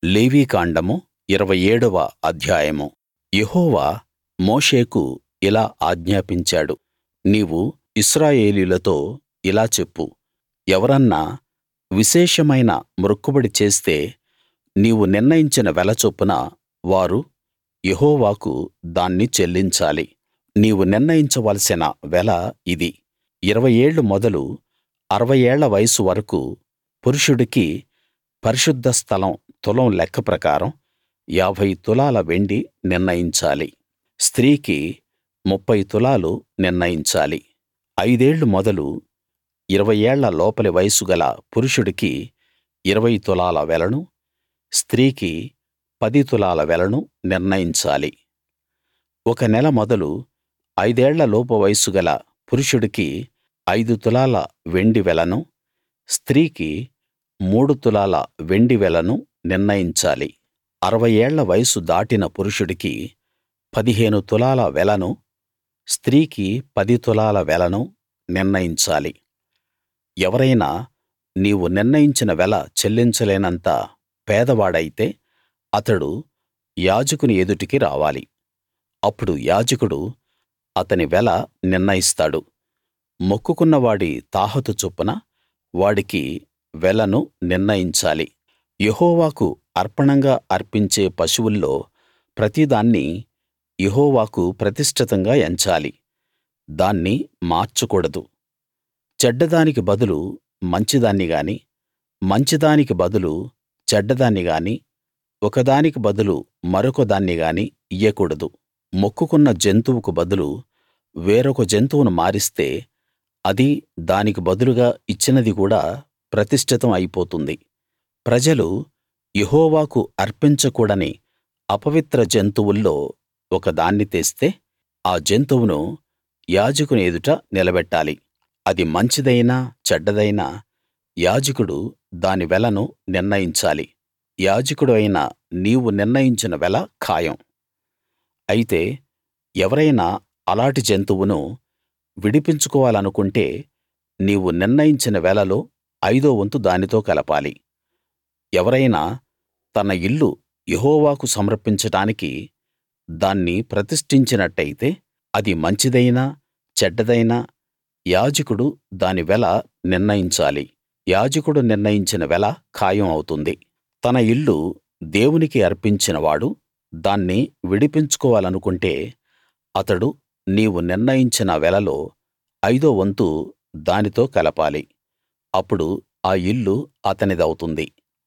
లేవీకాండము 27వ అధ్యాయము. యెహోవా మోషేకు ఇలా ఆజ్ఞాపించాడు, నీవు ఇశ్రాయేలీయులతో ఇలా చెప్పు, ఎవరన్నా విశేషమైన మ్రొక్కుబడి చేస్తే నీవు నిర్ణయించిన వెల చొప్పున వారు యెహోవాకు దాన్ని చెల్లించాలి. నీవు నిర్ణయించవలసిన వెల ఇది: 20 ఏళ్ళు మొదలు 60 ఏళ్ల వయస్సు వరకూ పురుషుడికి పరిశుద్ధ స్థలం తులం లెక్క ప్రకారం 50 తులాల వెండి నిర్ణయించాలి. స్త్రీకి 30 తులాలు నిర్ణయించాలి. 5 ఏళ్ళు మొదలు 20 ఏళ్ల లోపలి వయస్సు గల పురుషుడికి 20 తులాల వెలను, స్త్రీకి 10 తులాల వెలను నిర్ణయించాలి. 1 నెల మొదలు 5 ఏళ్ల లోపు వయస్సు గల పురుషుడికి 5 తులాల వెండి వెలను, స్త్రీకి 3 తులాల వెండి వెలను నిర్ణయించాలి. 60 ఏళ్ల వయస్సు దాటిన పురుషుడికి 15 తులాల వెలను, స్త్రీకి 10 తులాల వెలను నిర్ణయించాలి. ఎవరైనా నీవు నిర్ణయించిన వెల చెల్లించలేనంత పేదవాడైతే అతడు యాజకుని ఎదుటికి రావాలి. అప్పుడు యాజకుడు అతని వెల నిర్ణయిస్తాడు. మొక్కుకున్న వాడి తాహతు చొప్పున వాడికి వెలను నిర్ణయించాలి. యెహోవాకు అర్పణంగా అర్పించే పశువుల్లో ప్రతిదాన్నీ యెహోవాకు ప్రతిష్ఠితంగా ఎంచాలి. దాన్ని మార్చకూడదు. చెడ్డదానికి బదులు మంచిదాన్ని గానీ, మంచిదానికి బదులు చెడ్డదాన్ని గానీ, ఒకదానికి బదులు మరొక దాన్ని గానీ ఇయ్యకూడదు. మొక్కుకున్న జంతువుకు బదులు వేరొక జంతువును మారిస్తే అది దానికి బదులుగా ఇచ్చినది కూడా ప్రతిష్ఠితం అయిపోతుంది. ప్రజలు యెహోవాకు అర్పించకూడని అపవిత్ర జంతువుల్లో ఒక దాన్ని తెస్తే ఆ జంతువును యాజకుని ఎదుట నిలబెట్టాలి. అది మంచిదైనా చెడ్డదైనా యాజకుడు దాని వెలను నిర్ణయించాలి. యాజకుడు అయిన నీవు నిర్ణయించిన వెల ఖాయం. అయితే ఎవరైనా అలాటి జంతువును విడిపించుకోవాలనుకుంటే నీవు నిర్ణయించిన వెలలో 5వ వంతు దానితో కలపాలి. ఎవరైనా తన ఇల్లు యెహోవాకు సమర్పించడానికి దాన్ని ప్రతిష్ఠించినట్టయితే అది మంచిదైనా చెడ్డదైనా యాజకుడు దాని వెల నిర్ణయించాలి. యాజకుడు నిర్ణయించిన వెల ఖాయం అవుతుంది. తన ఇల్లు దేవునికి అర్పించిన వాడు దాన్ని విడిపించుకోవాలనుకుంటే అతడు నీవు నిర్ణయించిన వెలలో 5వ వంతు దానితో కలపాలి. అప్పుడు ఆ ఇల్లు అతనిదవుతుంది.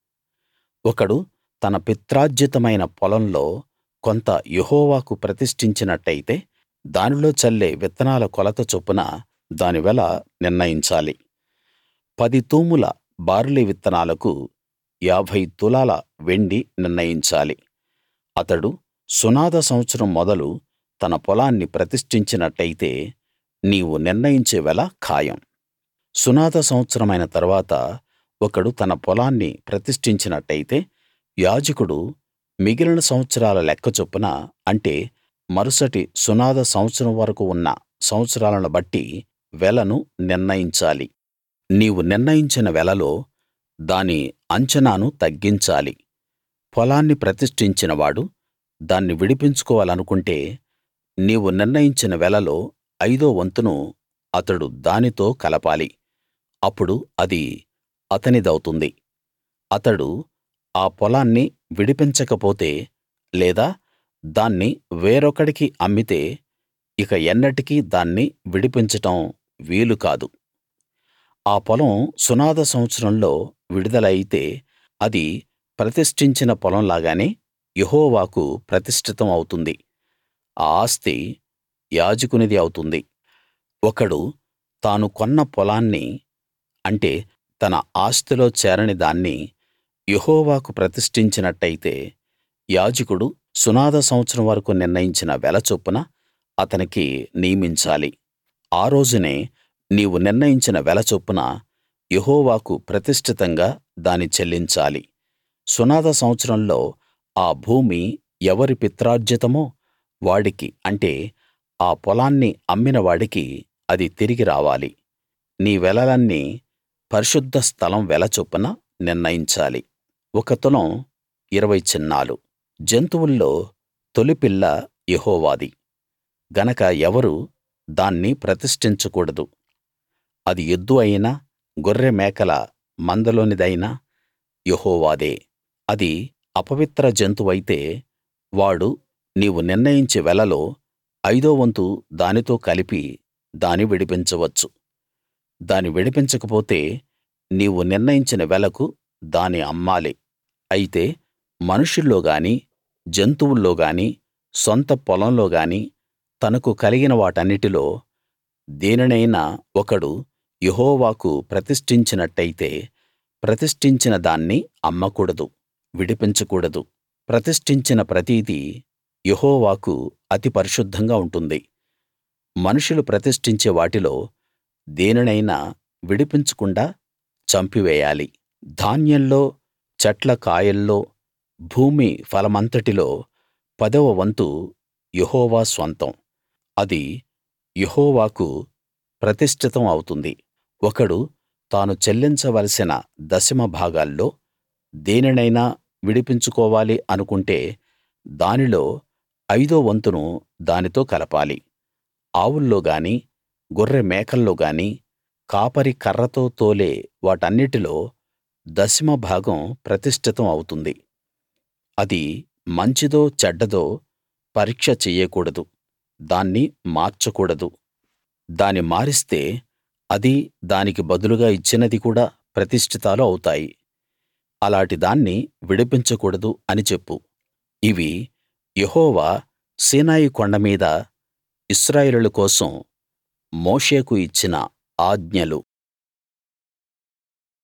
ఒకడు తన పిత్రార్జితమైన పొలంలో కొంత యెహోవాకు ప్రతిష్ఠించినట్టయితే దానిలో చల్లే విత్తనాల కొలత చొప్పున దాని వెల నిర్ణయించాలి. 10 తూముల బార్లీ విత్తనాలకు 50 తులాల వెండి నిర్ణయించాలి. అతడు సునాద సంవత్సరం మొదలు తన పొలాన్ని ప్రతిష్ఠించినట్టయితే నీవు నిర్ణయించే వెల ఖాయం. సునాద సంవత్సరమైన తరువాత ఒకడు తన పొలాన్ని ప్రతిష్ఠించినట్టయితే యాజకుడు మిగిలిన సంవత్సరాల లెక్క చొప్పున, అంటే మరుసటి సునాద సంవత్సరం వరకు ఉన్న సంవత్సరాలను బట్టి వెలను నిర్ణయించాలి. నీవు నిర్ణయించిన వెలలో దాని అంచనాను తగ్గించాలి. పొలాన్ని ప్రతిష్ఠించిన వాడు దాన్ని విడిపించుకోవాలనుకుంటే నీవు నిర్ణయించిన వెలలో 5వ వంతును అతడు దానితో కలపాలి. అప్పుడు అది అతనిదవుతుంది. అతడు ఆ పొలాన్ని విడిపించకపోతే లేదా దాన్ని వేరొకడికి అమ్మితే ఇక ఎన్నటికీ దాన్ని విడిపించడం వీలు కాదు. ఆ పొలం సునాద సంవత్సరంలో విడుదల అయితే అది ప్రతిష్ఠించిన పొలం లాగానే యెహోవాకు ప్రతిష్ఠితం అవుతుంది. ఆ ఆస్తి యాజకునిది అవుతుంది. ఒకడు తాను కొన్న పొలాన్ని, అంటే తన ఆస్తిలో చేరని దాన్ని యెహోవాకు ప్రతిష్ఠించినట్టయితే యాజకుడు సునాద సంవత్సరం వరకు నిర్ణయించిన వెల చొప్పున అతనికి నియమించాలి. ఆ రోజునే నీవు నిర్ణయించిన వెల చొప్పున యెహోవాకు ప్రతిష్ఠితంగా దాని చెల్లించాలి. సునాద సంవత్సరంలో ఆ భూమి ఎవరి పిత్రార్జితమో వాడికి, అంటే ఆ పొలాన్ని అమ్మిన వాడికి అది తిరిగి రావాలి. నీ వెలలన్నీ పరిశుద్ధ స్థలం వెల చొప్పున నిర్ణయించాలి. 1 తులం 20 చిన్నాలు. జంతువుల్లో తొలిపిల్ల యెహోవాది గనక ఎవరూ దాన్ని ప్రతిష్ఠించకూడదు. అది ఎద్దు అయినా గొర్రె మేకల మందలోనిదైనా యెహోవాదే. అది అపవిత్ర జంతువైతే వాడు నీవు నిర్ణయించే వెలలో 5వ వంతు దానితో కలిపి దాని విడిపించవచ్చు. దాని విడిపించకపోతే నీవు నిర్ణయించిన వెలకు దాని అమ్మాలి. అయితే మనుషుల్లో గాని జంతువుల్లో గాని సొంత పొలంలో గాని తనకు కలిగిన వాటన్నిటిలో దేనినైనా ఒకడు యెహోవాకు ప్రతిష్ఠించినట్టయితే ప్రతిష్ఠించిన దాన్ని అమ్మకూడదు, విడిపించకూడదు. ప్రతిష్ఠించిన ప్రతిదీ యెహోవాకు అతి పరిశుద్ధంగా ఉంటుంది. మనుషులు ప్రతిష్ఠించే వాటిలో దేనినైనా విడిపించకుండా చంపివేయాలి. ధాన్యంలో, చెట్ల కాయల్లో, భూమి ఫలమంతటిలో 10వ వంతు యెహోవా స్వంతం. అది యెహోవాకు ప్రతిష్ఠితం అవుతుంది. ఒకడు తాను చెల్లించవలసిన దశమ భాగాల్లో దేనినైనా విడిపించుకోవాలి అనుకుంటే దానిలో 5వ వంతును దానితో కలపాలి. ఆవుల్లో గాని గొర్రె మేకల్లో గాని కాపరి కర్రతో తోలే వాటన్నిటిలో దశమ భాగం ప్రతిష్ఠితం అవుతుంది. అది మంచిదో చెడ్డదో పరీక్ష చెయ్యకూడదు, దాన్ని మార్చకూడదు. దాని మారిస్తే అది దానికి బదులుగా ఇచ్చినది కూడా ప్రతిష్ఠితాలు అవుతాయి. అలాటి దాన్ని విడిపించకూడదు అని చెప్పు. ఇవి యెహోవా సీనాయి కొండ మీద ఇశ్రాయేలీయుల కోసం మోషేకు ఇచ్చిన ఆజ్ఞలు.